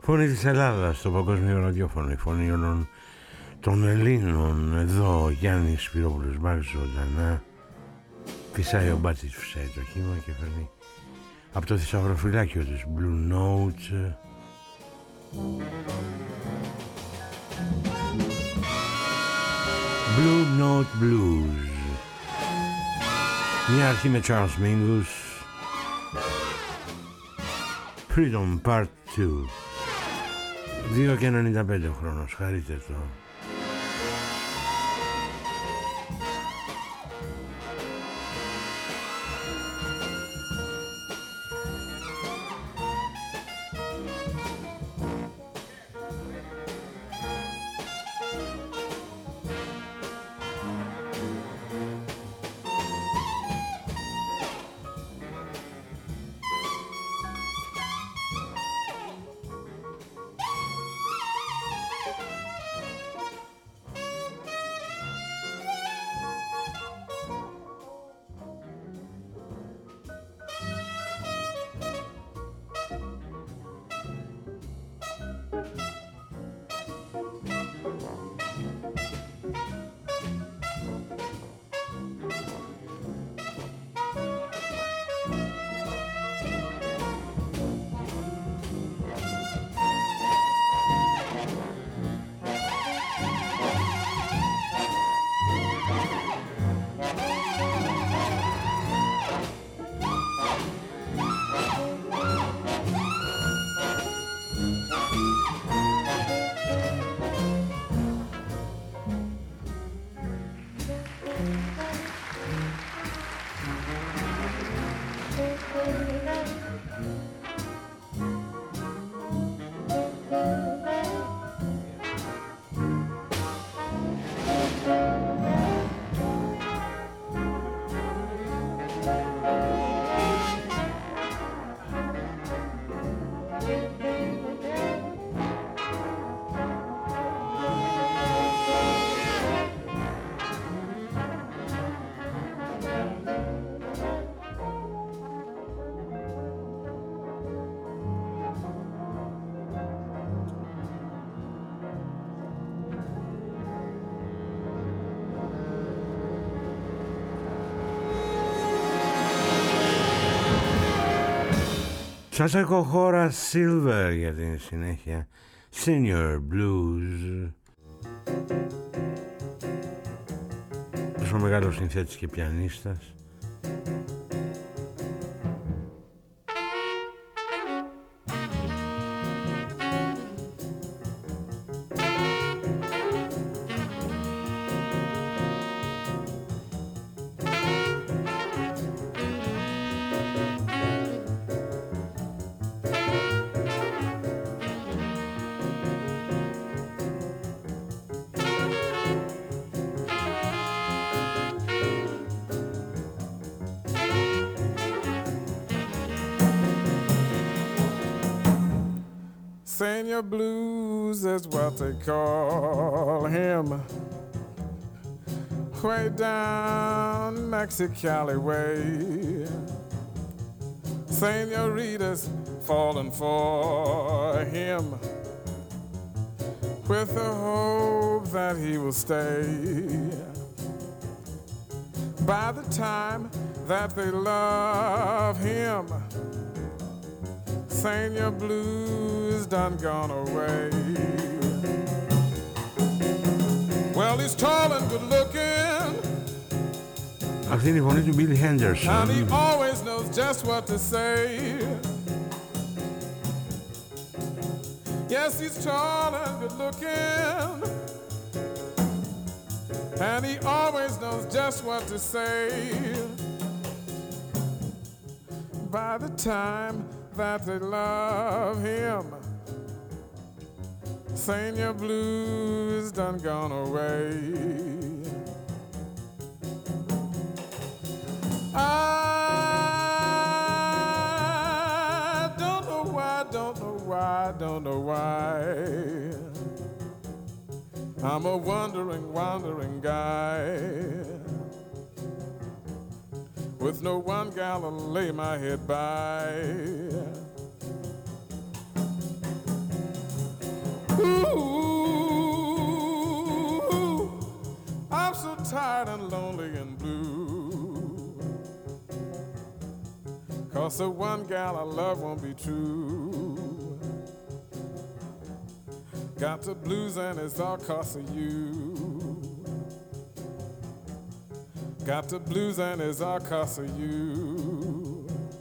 Φωνή της Ελλάδας στο παγκόσμιο ραδιόφωνο, η φωνή όλων των Ελλήνων. Εδώ ο Γιάννης Σπυρόπουλος Μπάρης ζωντανά. Φυσάει ο μπάτσις, φυσάει το κύμα και φέρνει από το θησαυροφυλάκιο της Blue Notes. Blue Note Blues. Μια αρχή με Charles Mingus. Freedom Part 2. 2 και 95 χρόνος, χαρείτε το. Σας έχω χώρα Silver για την συνέχεια. Senior Blues. Τόσο μεγάλος συνθέτης και πιανίστας. Senior Blues is what they call him. Way down Mexicali way. Senorita's falling for him with the hope that he will stay. By the time that they love him, Senior Blues done gone away. Well, he's tall and good looking. Αυτή είναι η φωνή του Billy Henderson. And he always knows just what to say. Yes, he's tall and good looking. And he always knows just what to say. By the time that they love him, Senior Blues done gone away. I don't know why, don't know why, don't know why. I'm a wandering guy with no one gal to lay my head by. 'cause the one gal I love won't be true. Got the blues and it's all 'cause of you. Got the blues and it's all 'cause of you.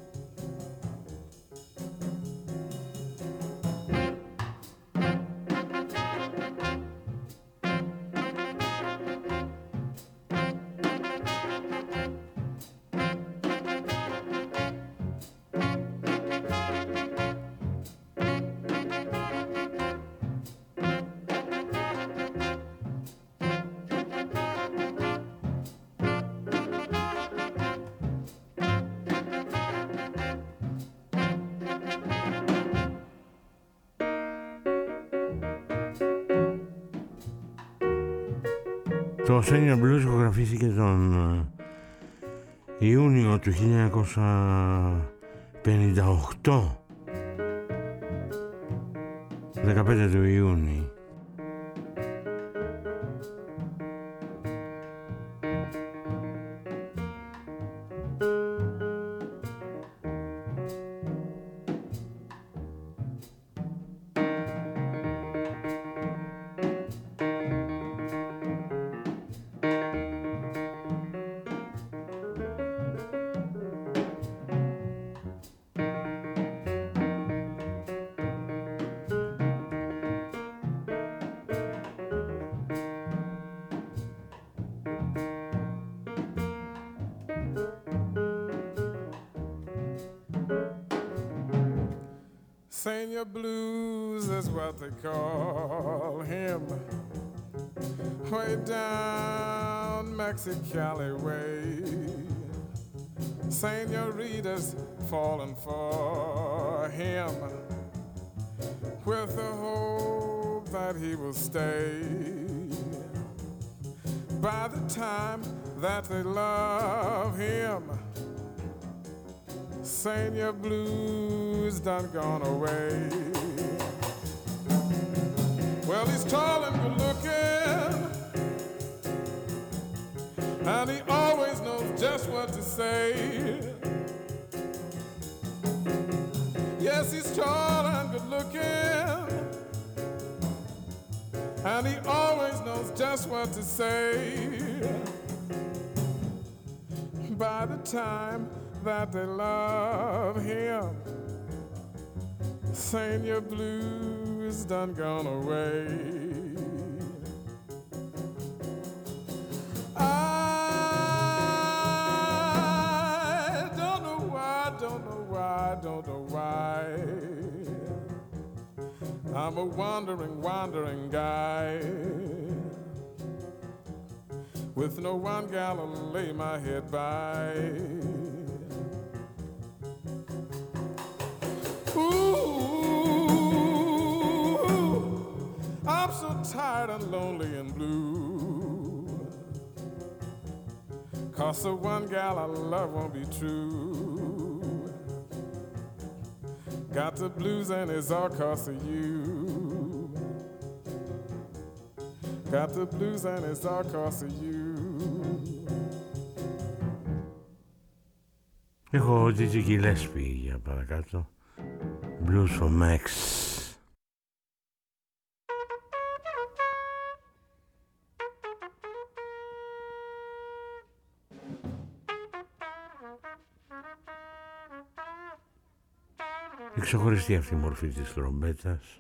Το Senior Blues ηχογραφήθηκε τον Ιούνιο του 1958, 15 του Ιούνιου. Senior Blues is what they call him. Way down Mexicali way, Senorita's falling for him with the hope that he will stay. By the time that they love him, Senior Blues done gone away. Well, he's tall and good looking, and he always knows just what to say. Yes, he's tall and good looking, and he always knows just what to say. By the time that they love him, Senior Blues done gone away. I don't know why, don't know why, don't know why. I'm a wandering guy with no one gal to lay my head by. Ooh, I'm so tired and lonely and blue, 'cause the one gal I love won't be true. Got the blues and it's all 'cause of you. Got the blues and it's all 'cause of you. Έχω Gigi Gillespie για παρακάτω. Blues for Max. Η ξεχωριστή αυτή η μορφή της τρομπέτας.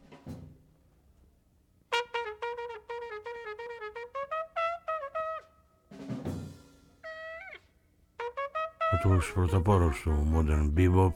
Από τους πρωτοπόρους του Modern Bebop.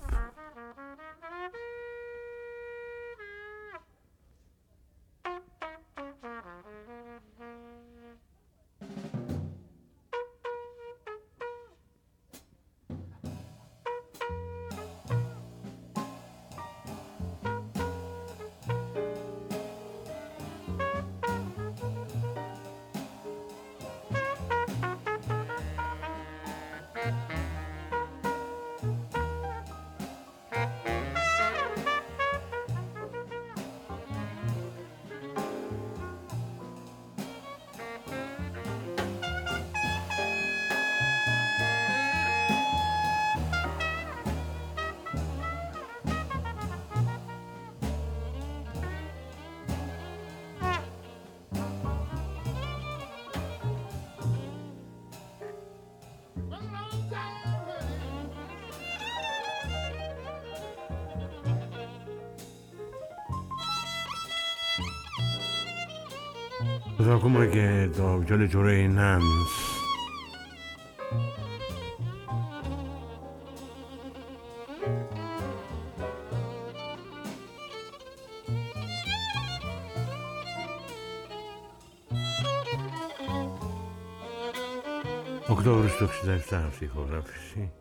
Εδώ ακούμε και το βιολί του Ray Nance. Οκτώβρης του 67 αυτή η ηχογράφηση.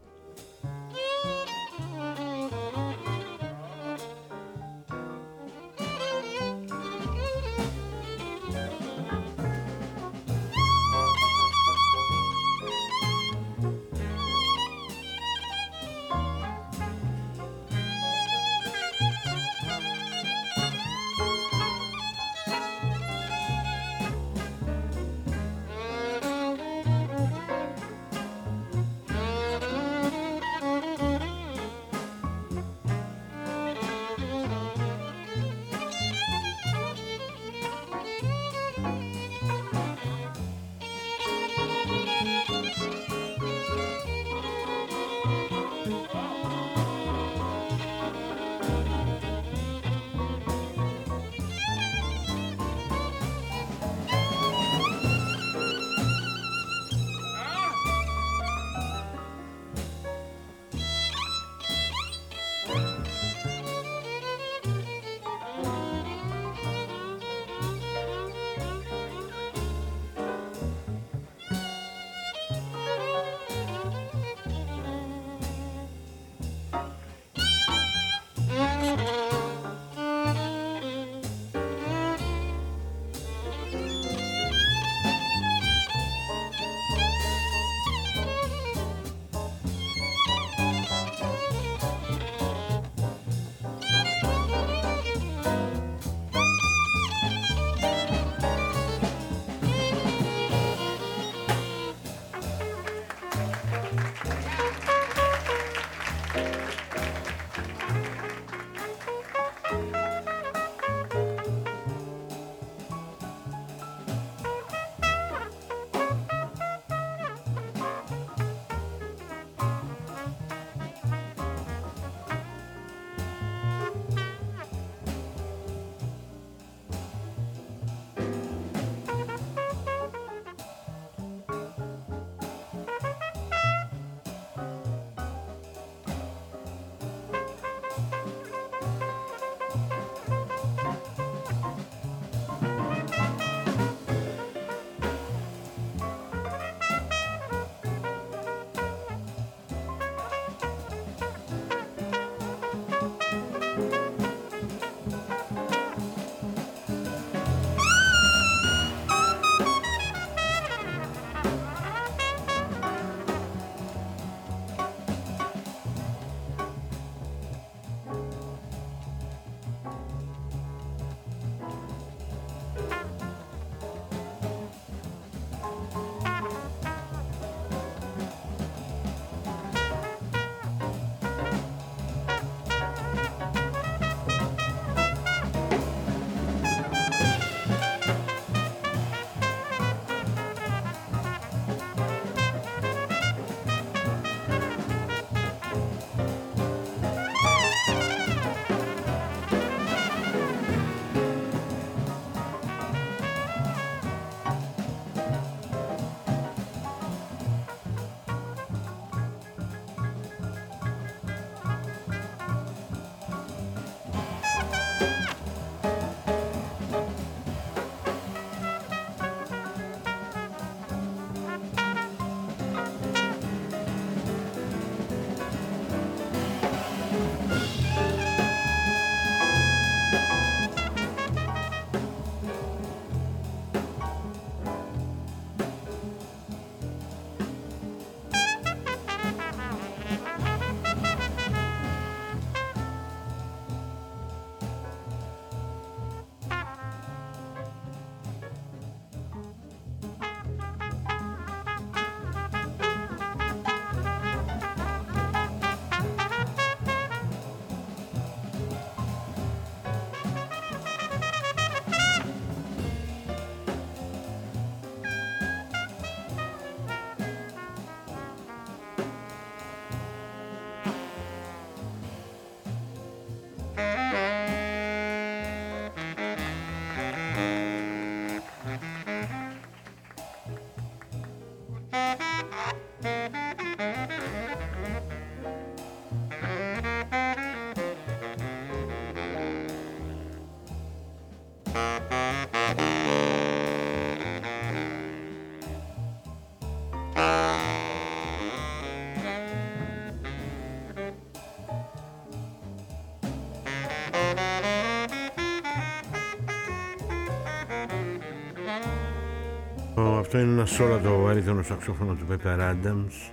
Αυτό είναι ένα σόλο το βαρύτονο σαξόφωνο του Pepper Adams.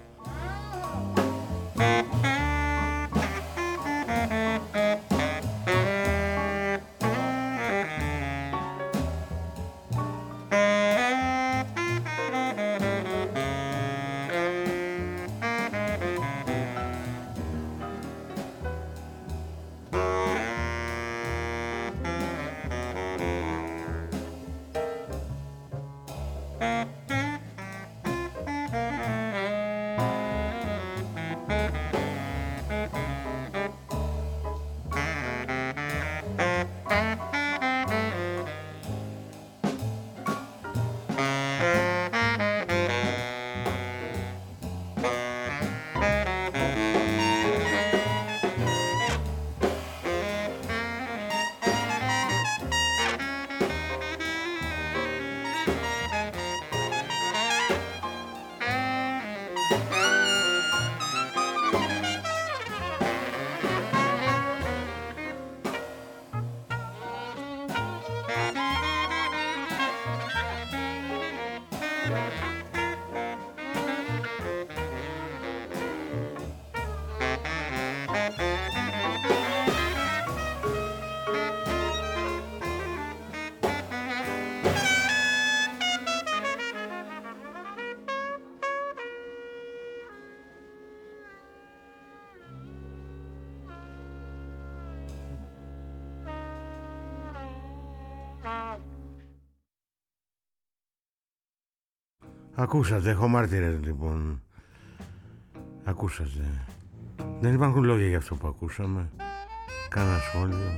Ακούσατε, έχω μάρτυρες λοιπόν. Ακούσατε. Δεν υπάρχουν λόγια για αυτό που ακούσαμε. Κάνα σχόλιο.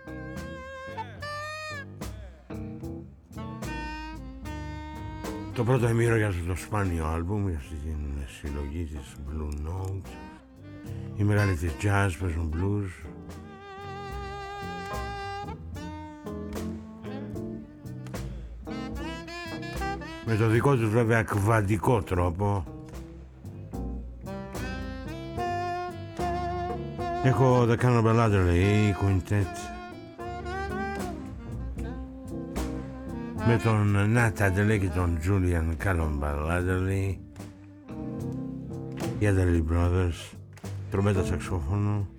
Το πρώτο ημίρο για το σπάνιο άλμπουμ, για αυτή την συλλογή της Blue Note. Οι μεγάλοι της jazz παίζουν blues. Με το δικό τους βέβαια κβαντικό τρόπο. Έχω The Cannibal Adderley Quintet με τον Nat Adderley και τον Julian Cannibal Adderley, οι Adderley Brothers, τρομπέτα σαξόφωνο.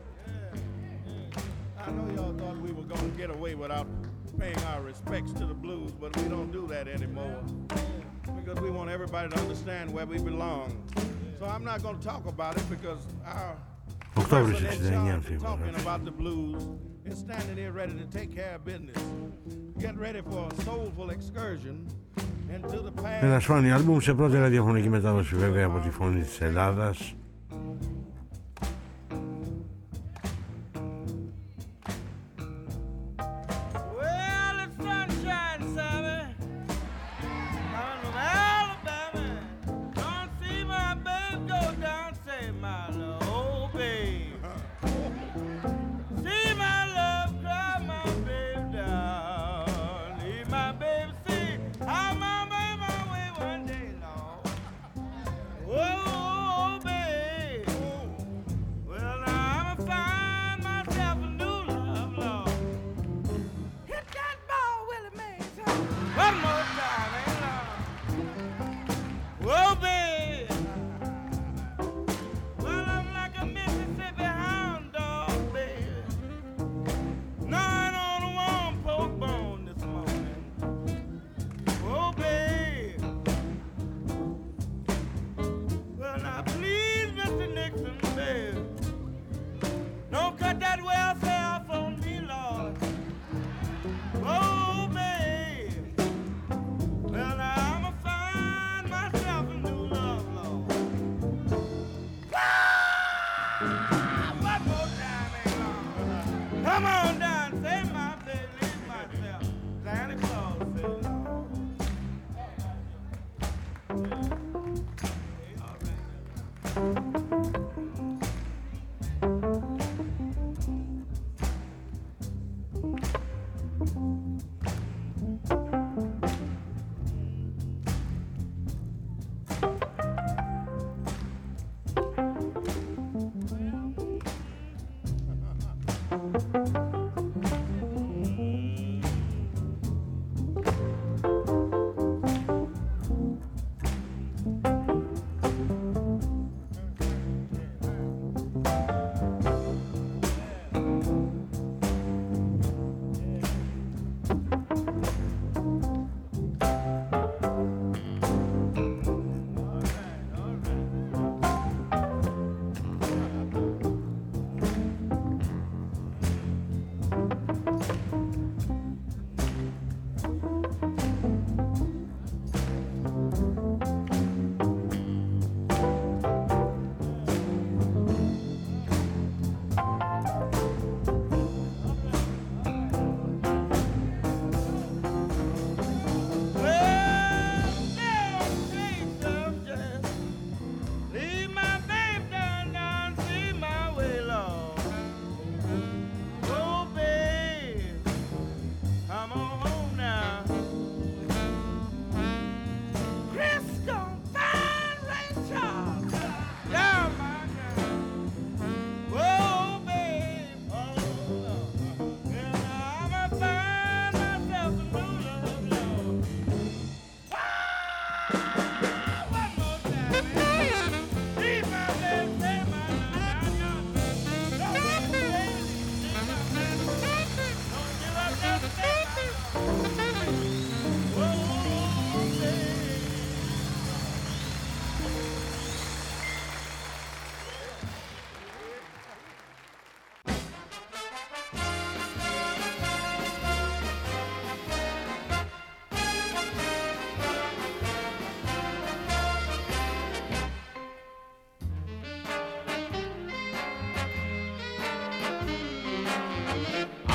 Paying our respects to the blues, but we don't do that anymore because we want everybody to understand where we belong. So I'm not going to talk about it because our person in charge is talking about the blues is standing here ready to take care of business. Get ready for a soulful excursion into the past. Ένα σπάνιο άλμπουμ σε πρώτη ραδιοφωνική μετάδοση βέβαια από τη Φωνή της Ελλάδας. Oh, baby.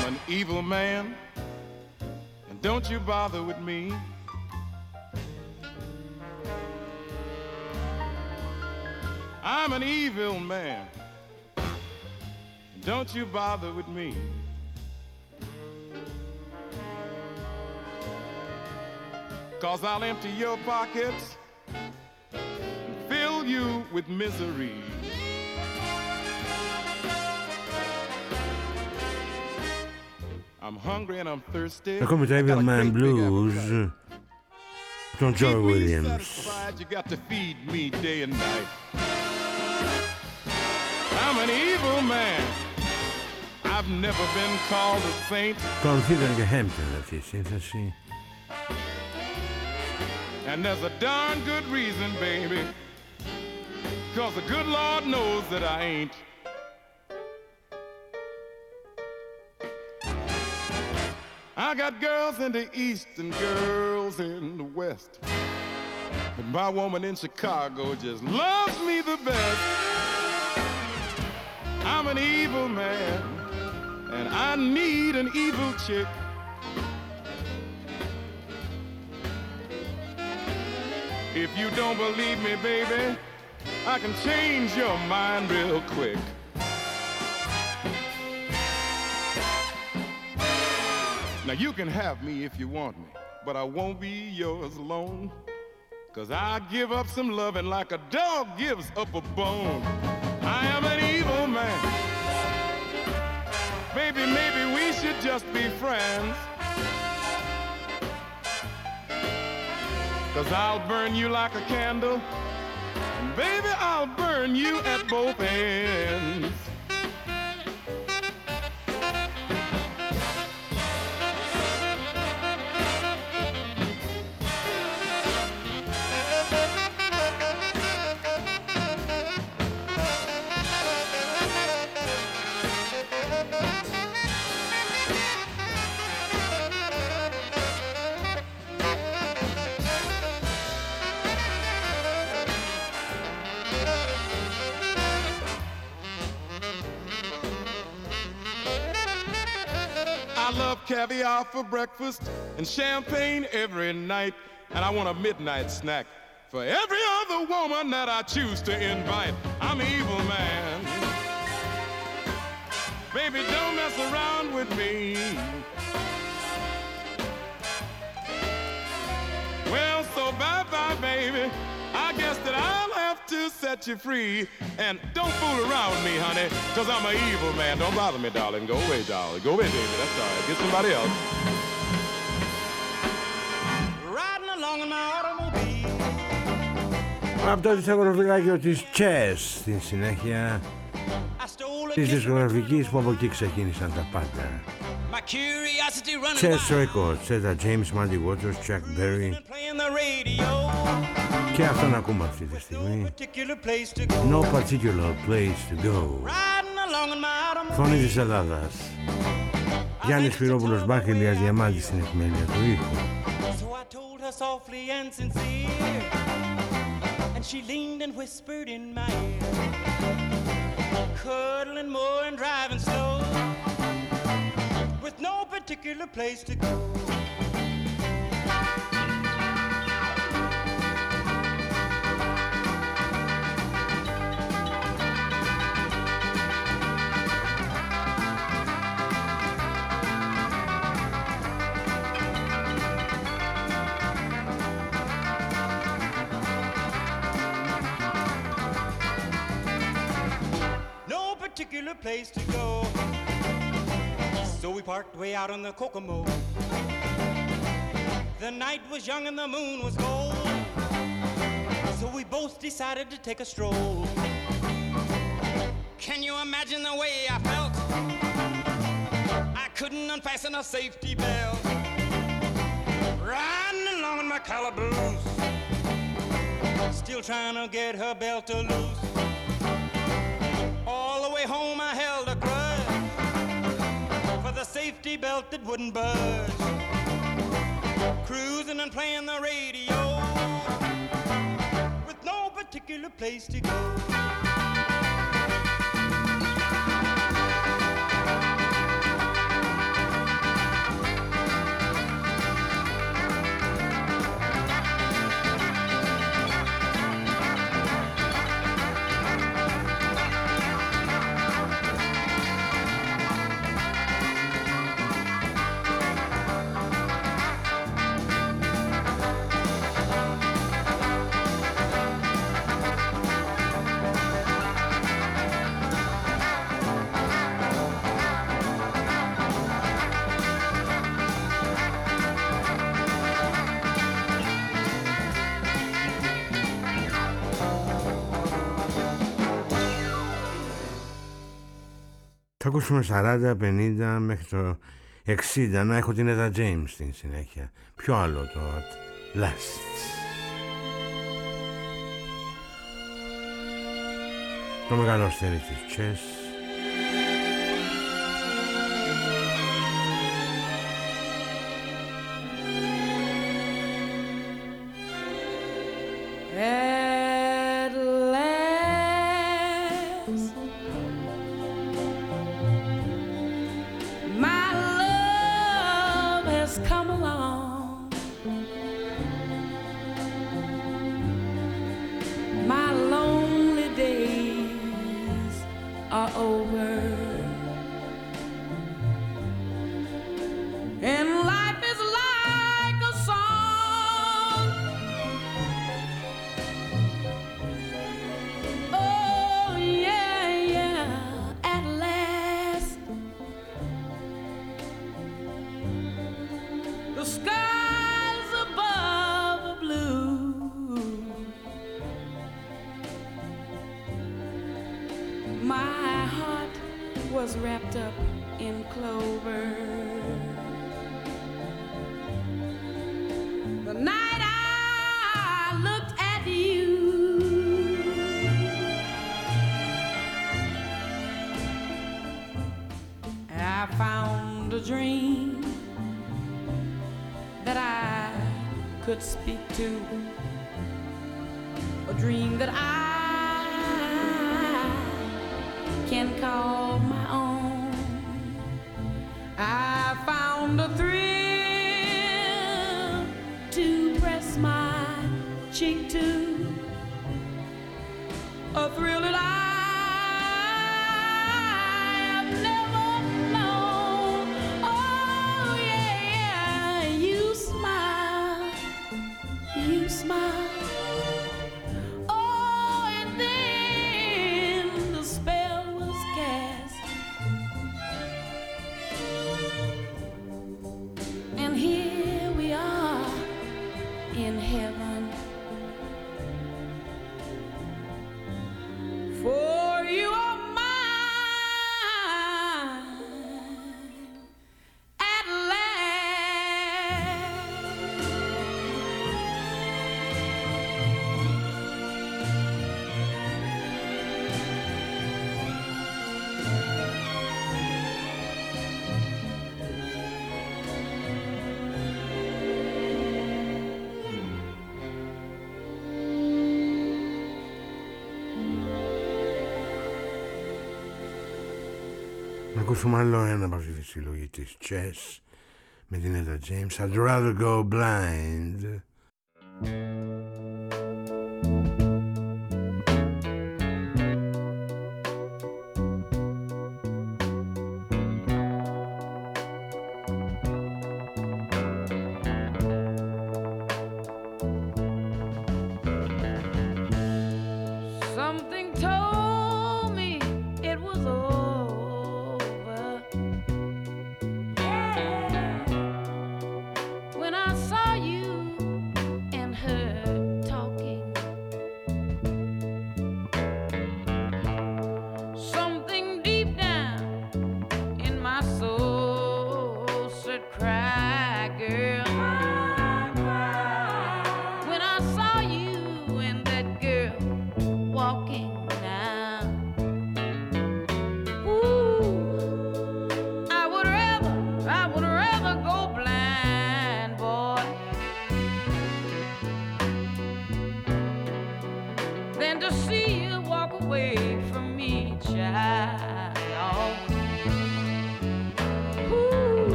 I'm an evil man, and don't you bother with me. I'm an evil man, and don't you bother with me. Cause I'll empty your pockets and fill you with misery. I'm hungry and I'm thirsty. Ακόμη το Evil Man Blues, τον Joy Williams. You got to feed me day and night. I'm an evil man. I've never been called a saint. Ακολουθεί ήταν και Hampton αυτή η σύνθεση. And there's a darn good reason, baby, cause the good Lord knows that I ain't. I got girls in the East and girls in the West, but my woman in Chicago just loves me the best. I'm an evil man, and I need an evil chick. If you don't believe me, baby, I can change your mind real quick. Now you can have me if you want me, but I won't be yours alone. Cause I give up some loving like a dog gives up a bone. I am an evil man. Baby, maybe we should just be friends. Cause I'll burn you like a candle, and baby, I'll burn you at both ends. I love caviar for breakfast and champagne every night, and I want a midnight snack for every other woman that I choose to invite. I'm an evil man. Baby, don't mess around with me. Well, so bye-bye, baby. I guess that I'll have to set you free. And don't fool around with me, honey, cause I'm an evil man. Don't bother me, darling. Go away, darling. Go away, baby. That's all right. Get somebody else. Riding along in my automobile. Από το δισκογραφικό της Chess στην συνέχεια της δισκογραφικής που από εκεί ξεκίνησαν τα πάντα. Chess Records, έτσι, James Muddy Waters, Chuck Berry. Και αυτόν ακούμε αυτή τη στιγμή. No particular place to go. Φωνή της Ελλάδας. Γιάννης Σπυρόπουλος, Μπάκελιας Διαμάντης στην επιμέλεια του ήχου. And she leaned and whispered in my ear, cuddling more and driving slow, with no particular place to go. Particular place to go, so we parked way out on the Kokomo. The night was young and the moon was gold, so we both decided to take a stroll. Can you imagine the way I felt? I couldn't unfasten a safety belt, riding along in my calaboose, still trying to get her belt to loose. All the way home I held a grudge for the safety belt that wouldn't budge. Cruising and playing the radio with no particular place to go. ακούσουμε 40, 50 μέχρι το 60 να έχω την Etta James στην συνέχεια. Ποιο άλλο το Last. Το μεγάλο αστέρι της Chess. Να ακούσουμε άλλο ένα από αυτή τη συλλογή της Chess με την Etta James. I'd rather go blind.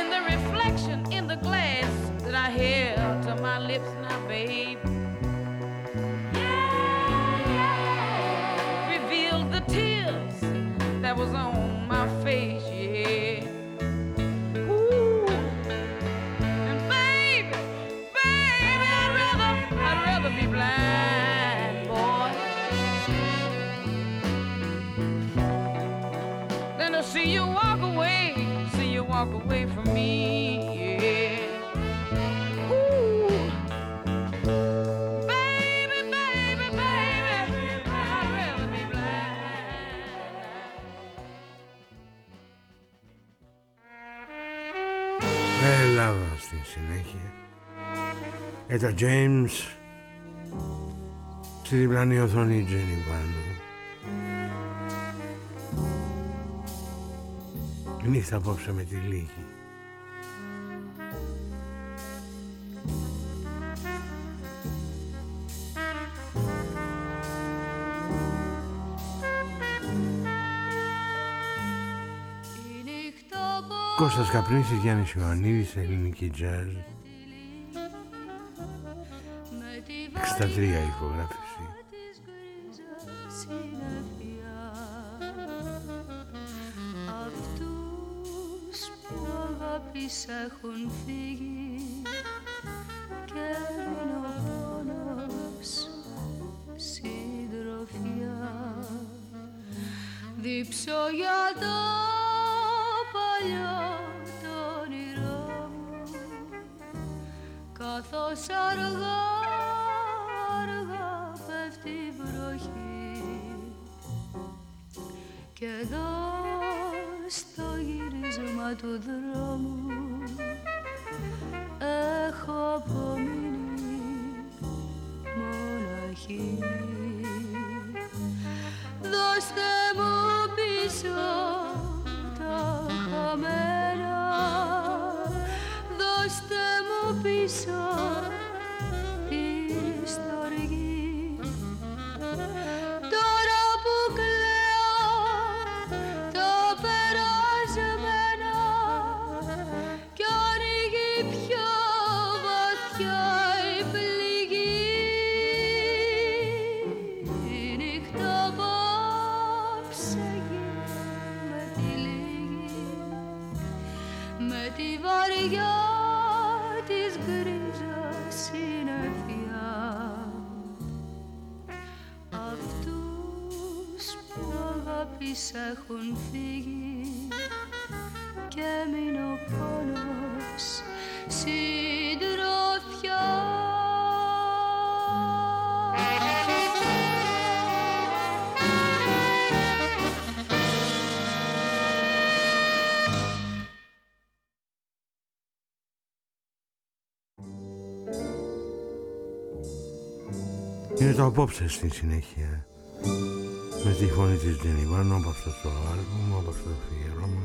In the glass that I held to my lips now, babe. that was on my face, yeah. Ooh. And baby, I'd rather be blind, boy, than to see you walk away from me, yeah. Ελλάδα στη συνέχεια. Το James. Στη διπλανή οθόνη η Τζένι πάνω. Νύχτα απόψε με τη λίγη. Κώστας Καπνίσης, Γιάννης Ιωαννίδης, ελληνική τζάζ. 63 ηχογράφηση. Αυτούς που αγάπησα έχουν φύγει και έμεινε ο πόνος συντροφιά. Δίψω για το παλιό το όνειρό μου, καθώς αργά πέφτει η βροχή και εδώ στο γύρισμα του δρόμου έχω απομείνει μοναχή. Δώστε μου πίσω τα χαμένα, δώστε μου πίσω τη στοργή. Τώρα που κλαίω το περασμένα κι ανοίγει πιο βαθιά η πληγή. Η νύχτα απόψε με τη λίγη, με τη βαριά της γκρίζας συννεφιά. Αυτούς που αγάπησα έχουν φύγει και έμεινε ο πόνος συντροφιά. Είναι το απόψε στη συνέχεια. Με τη φωνή της Τζενιβάνου από αυτό το άλμπουμ, από αυτό το αφιέρωμα.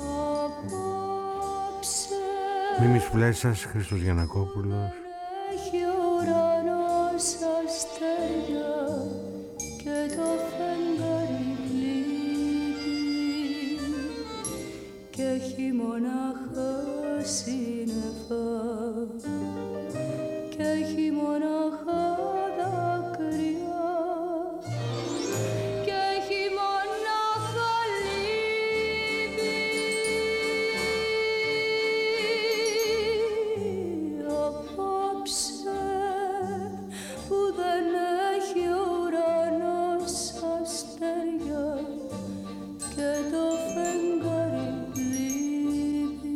Μίμης Φλέσσας, Χρήστος Γιαννακόπουλος. Έχει ουρανός αστέρια και το φεγγάρι λείπει και έχει μονάχα σύννεφα και έχει μονάχα δάκρυα και έχει μονάχα λύπη. Απόψε που δεν έχει ουρανός αστέρια και το φεγγάρι λείπει.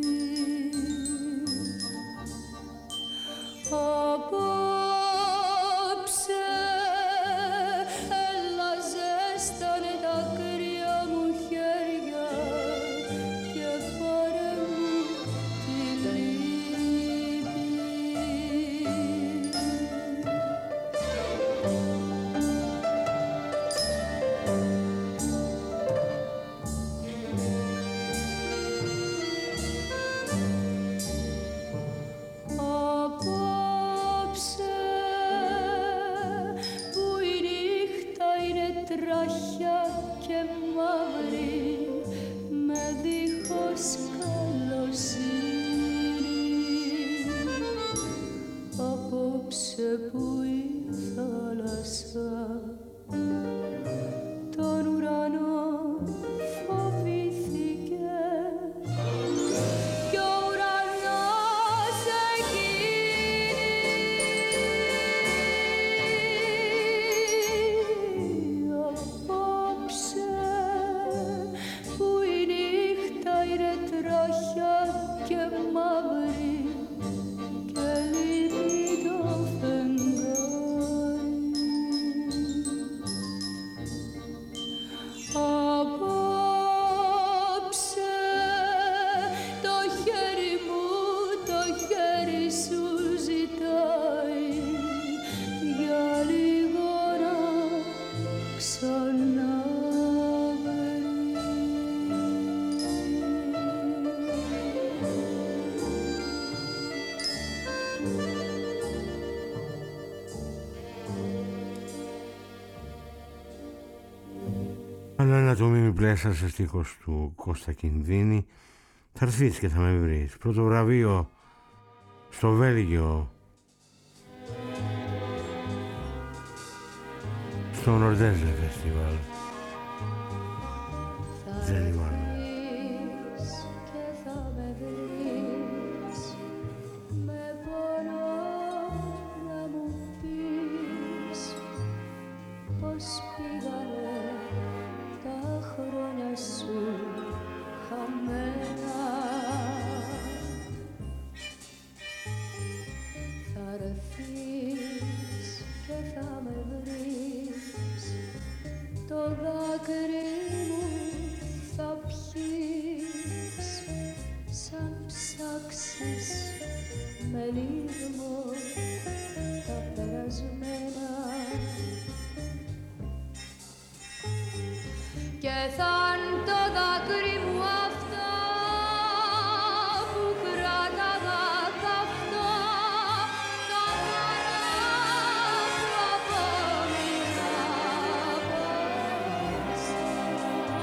Απόψε έλα ζέστανε τα κρύα μου χέρια και πάρε μου τη λύπη. Απόψε που η νύχτα είναι τραχιά και μαύρη με δίχως καλοσύνη. Απόψε που η θάλασσα τον ουρανό να Αλλά ένα το μίμη πλέσα σε στίχος του Κώστα Κινδύνη. Θα έρθεις και θα με βρεις. Πρώτο βραβείο στο Βέλγιο, στο Νορντέζε Φεστιβάλ. Τζένιμαν. και θα με βρεις με πόνο να μου πεις πως πήγανε τα χρόνια σου χαμένα. Θα έρθεις και θα με βρεις, το δάκρυ μου θα πιείς, σαν ψάξεις με λίγμο τα περασμένα. Και θα είναι το δάκρυ μου αυτό που κράταγα καυτό, το μόνο που απόμεινα από σένα.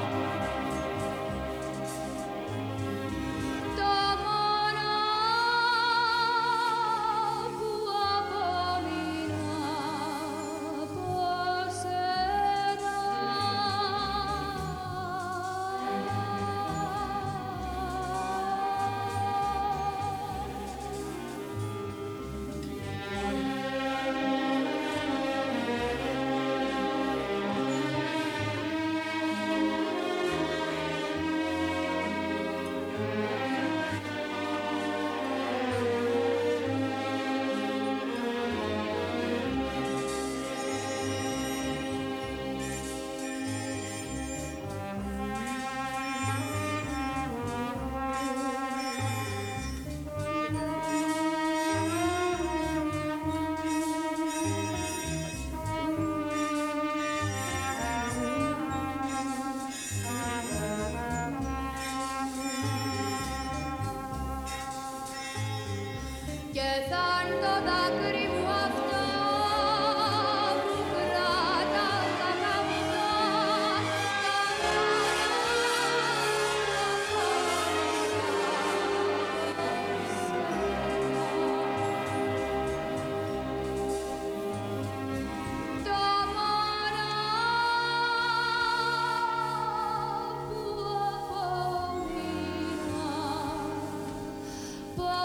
Το μόνο που απόμεινα από σένα. Και θα είναι το δάκρυ μου αυτό που κράταγα καυτό, το μόνο που απόμεινα από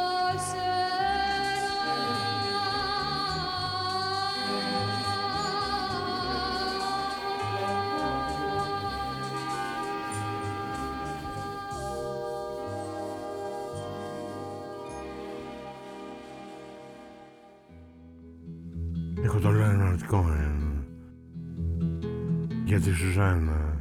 Έχω τον Λέοναρντ Κόεν για τη Σουζάννα.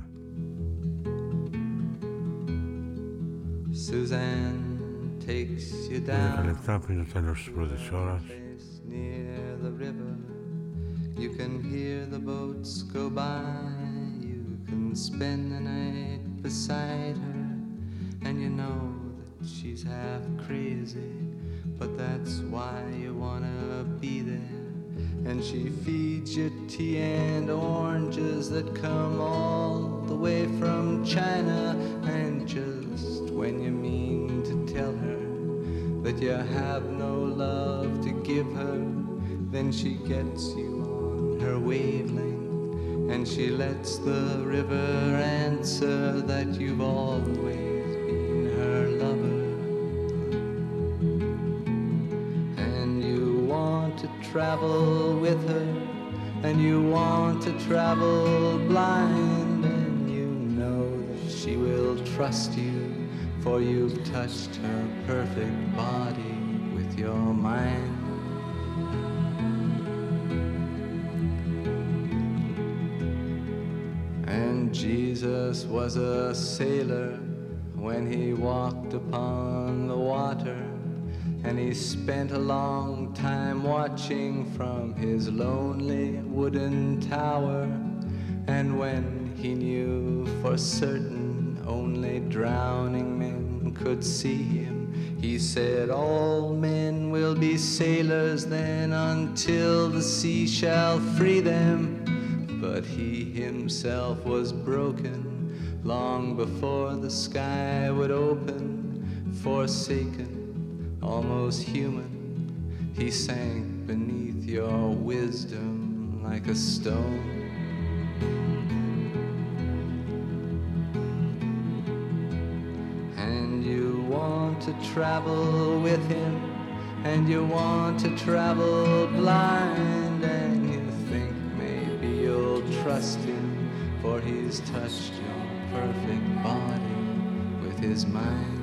Suzanne takes you 10 down λεπτά πριν το τέλος της πρώτης ώρας. near the river. You can hear the boats go by. You can spend the night beside her, and you know that she's half crazy, but that's why you wanna be there. And she feeds you tea and oranges that come all the way from China. And just when you mean to tell her that you have no love to give her, then she gets you on her wavelength, and she lets the river answer that you've always been her lover. And you want to travel with her, and you want to travel blind, and you know that she will trust you, for you've touched her perfect body with your mind. And Jesus was a sailor when he walked upon the water, and he spent a long time watching from his lonely wooden tower. And when he knew for certain only drowning men could see him. He said, all men will be sailors then until the sea shall free them. But he himself was broken long before the sky would open. Forsaken, almost human, he sank beneath your wisdom like a stone. And you want to travel with him, and you want to travel blind, and you think maybe you'll trust him, for he's touched your perfect body with his mind.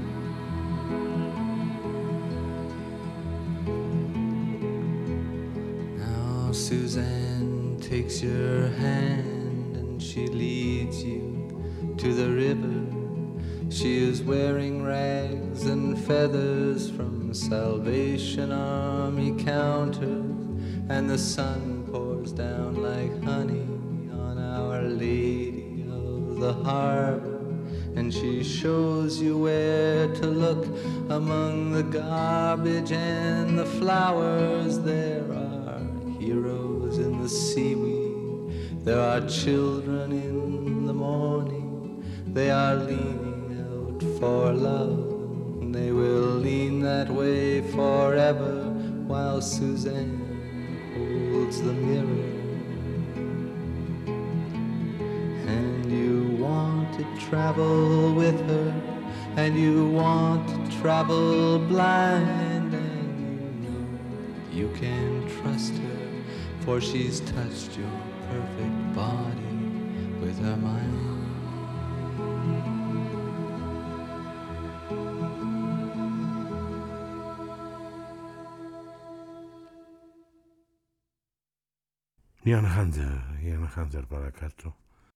Now Suzanne takes your hand and she leads you to the river. She is wearing rags and feathers from Salvation Army counters, and the sun pours down like honey on Our Lady of the Harbor. And she shows you where to look among the garbage and the flowers. There are heroes in the seaweed, there are children in the morning. They are leaning out for love, they will lean that way forever while Suzanne holds the mirror. And you want to travel with her, and you want to travel blind, and you know you can trust her, for she's touched your perfect body with her mind. Jan Hunter παρακάτω.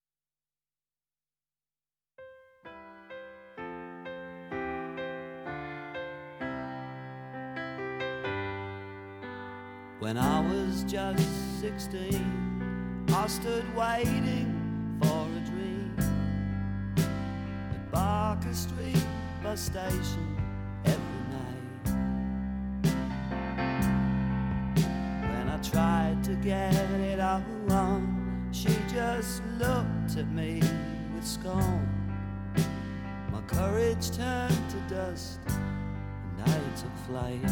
When I was just 16, I stood waiting for a dream at Barker Street bus station every night. When I tried to get it all on, she just looked at me with scorn. My courage turned to dust and I took flight.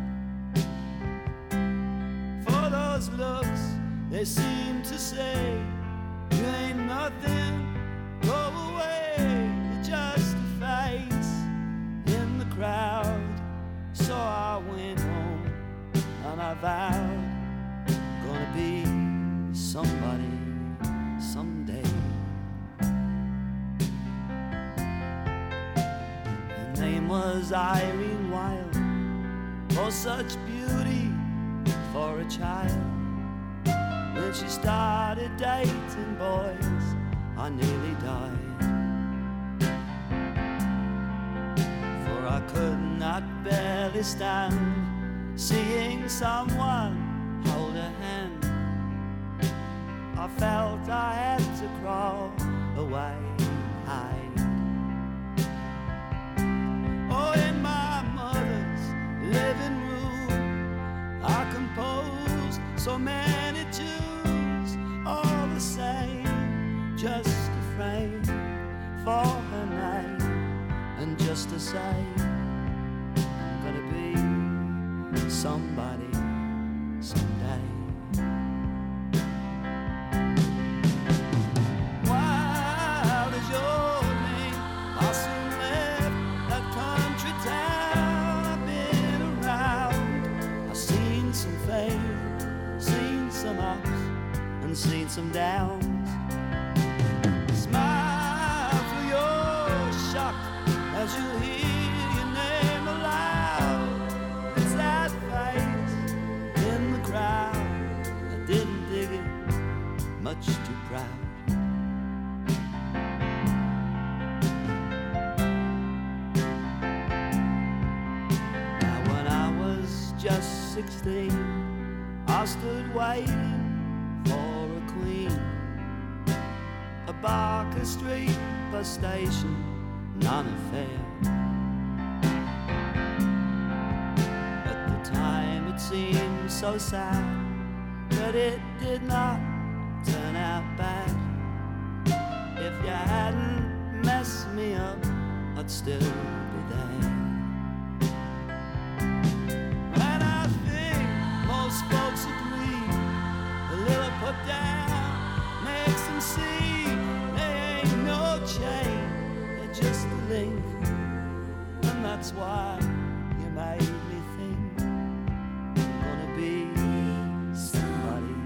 Those looks, they seem to say, you ain't nothing, go away. You're just a face in the crowd. So I went home and I vowed, gonna be somebody someday. Her name was Irene Wilde, oh such beauty for a child. When she started dating boys, I nearly died. For I could not barely stand seeing someone hold her hand. I felt I had to crawl away, hide. Oh, in my mother's living room I composed so many tunes, all the same, just a frame for her name, and just to say, I'm gonna be somebody someday. Wild is your name, I soon left that country town. I've been around, I've seen some fame, seen some ups and seen some downs. Smile for your shock as you hear your name aloud. It's that face in the crowd, I didn't dig it, much too proud. Now when I was just 16, I stood waiting for a queen, a Barker Street bus station, non-affair. At the time it seemed so sad, but it did not turn out bad. If you hadn't messed me up, I'd still be there. And I think most folks agree, a little put down makes them see they ain't no chain, they're just a link. And that's why you made me think I'm gonna be somebody.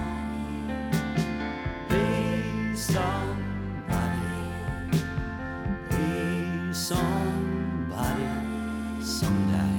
Be somebody. Be somebody someday.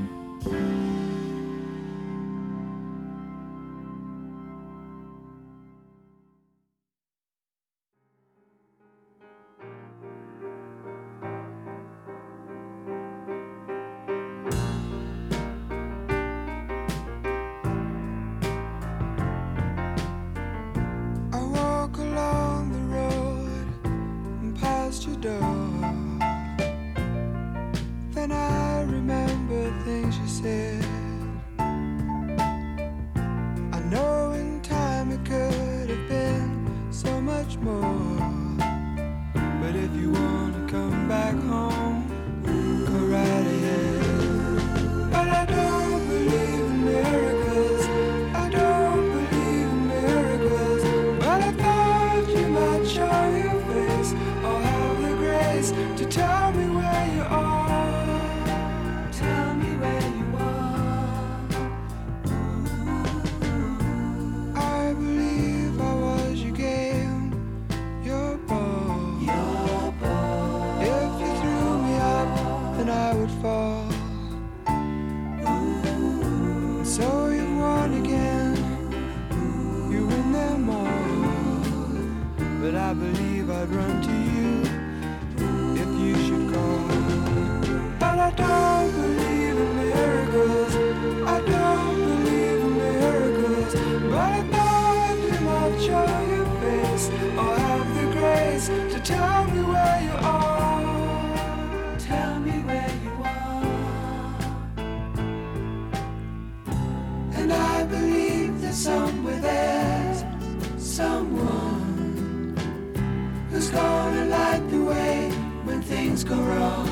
I walk along the road and past your door. Then I remember things you said. I know in time it could have been so much more. But if you wanna come back home, go right ahead. But I don't believe in miracles. I don't believe in miracles. But I thought you might show your face or have the grace to tell me where you are. Tell me where you are. I believe I was your game, your ball. Your ball. If you threw me up, then I would fall. So you've won again, you win them all. But I believe I'd run to you if you should call. But I don't believe in miracles. I don't believe in miracles. But I thought you might show your face or have the grace to tell me where you are. Tell me where you are. And I believe that somewhere there's someone who's gonna light the way when things go wrong.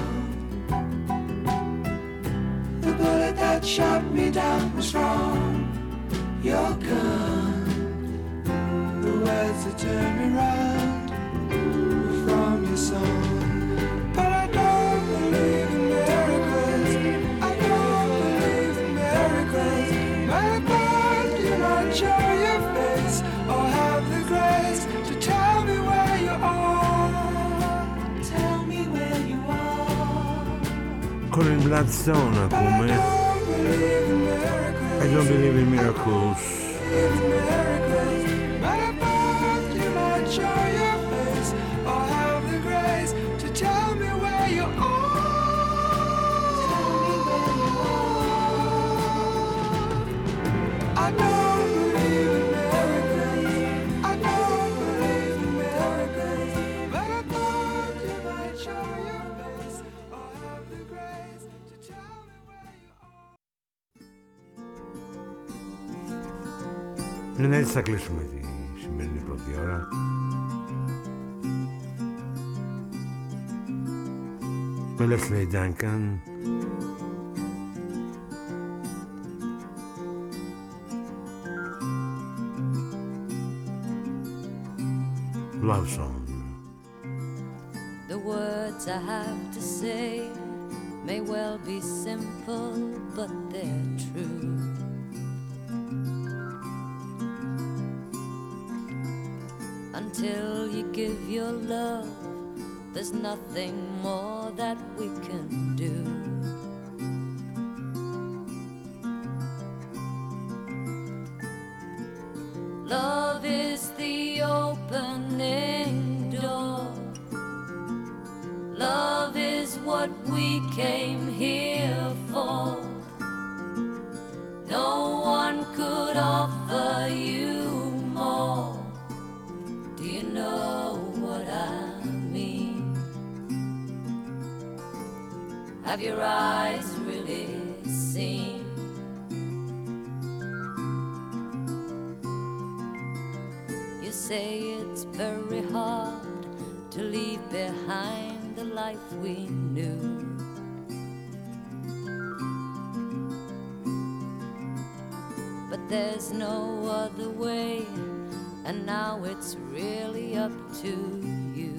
The bullet that shot me down was wrong. Your gun, the words that turned me round were from your song. But I don't believe in miracles. I don't believe in miracles. But I thought you might show your face or have the grace to tell me where you are. Tell me where you are. Con il Bloodstone come I don't believe in miracles. But I thought you might show your face or have the grace to tell me where you are. Tell me where you are. I don't believe in miracles. I don't believe in miracles. But I thought you might show your face or have the grace to tell me where you are. Ναι, έτσι θα κλείσουμε τη σημερινή πρώτη ώρα. Με Leslie Duncan. Love song. The words I have to say may well be simple, but they're true. Until you give your love, there's nothing more that we can do. Love is the opening door. Love is what we came here for. No one could offer you more. Do you know what Have your eyes really seen? You say it's very hard to leave behind the life we knew. But there's no other way, and now it's really up to you.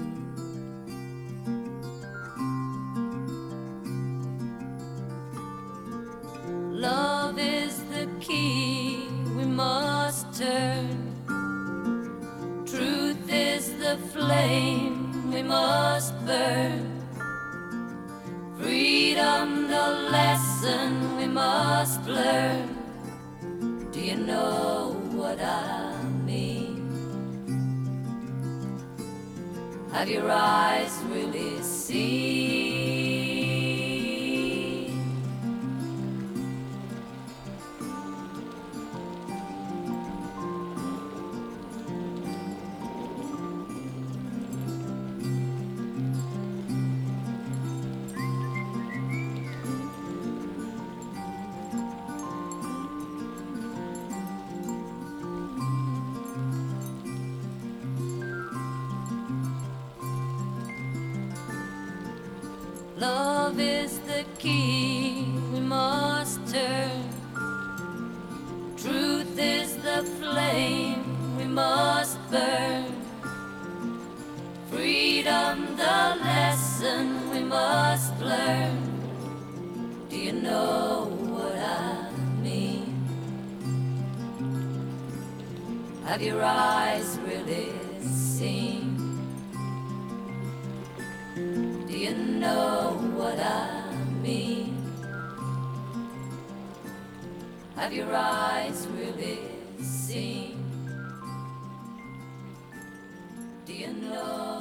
Love is the key we must turn. Truth is the flame we must burn. Freedom the lesson we must learn. Do you know what I mean? Have your eyes really seen? Love is the key we must turn. Truth is the flame we must burn. Freedom the lesson we must learn. Do you know what I mean? Have your eyes really seen? Do you know what I mean? Have your eyes really seen? Do you know?